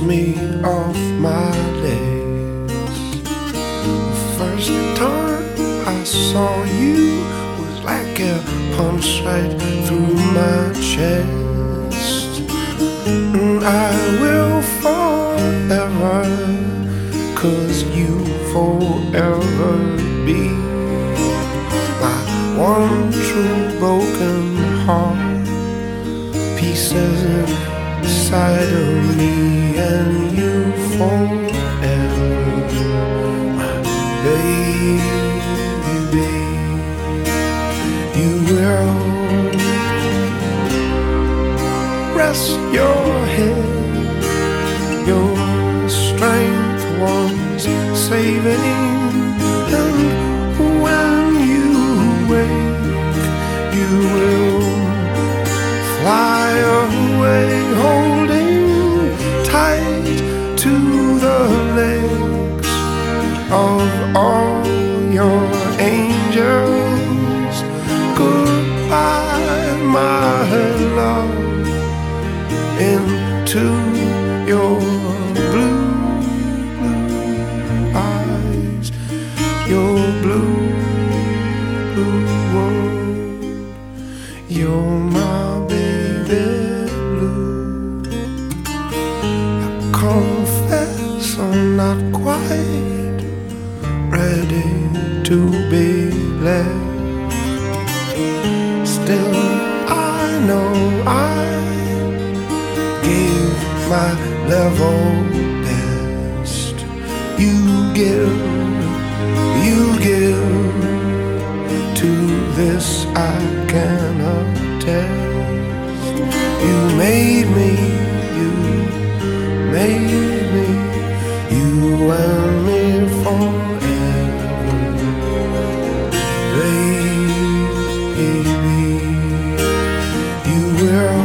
me off my legs. The first time I saw you was like a punch right through my chest. And I will forever, 'cause you forever be my one true broken heart, pieces inside of me, and you forever, my baby. You will rest your head, your strength once saving, and when you wake, you will fly away, holding tight to the legs of all your angels. Goodbye, my love, into your blue, blue eyes, your blue, blue world. You're my baby blue. I confess I'm not quite ready to be left. Still, I know I gave my level best. You give to this I can attest. You made me, you and me forever, baby. You will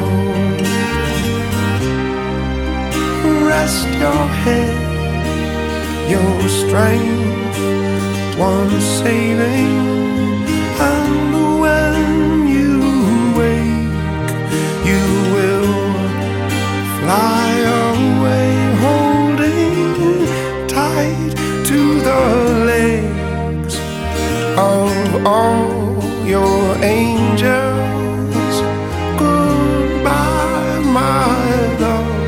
rest your head, your strength once saving, and when you wake, you will fly away, holding tight to the legs of all your angels. Goodbye, my love,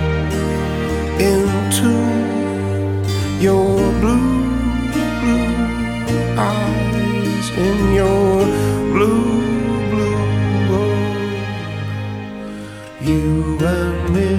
into your blue, blue eyes, in your blue, blue world. You and me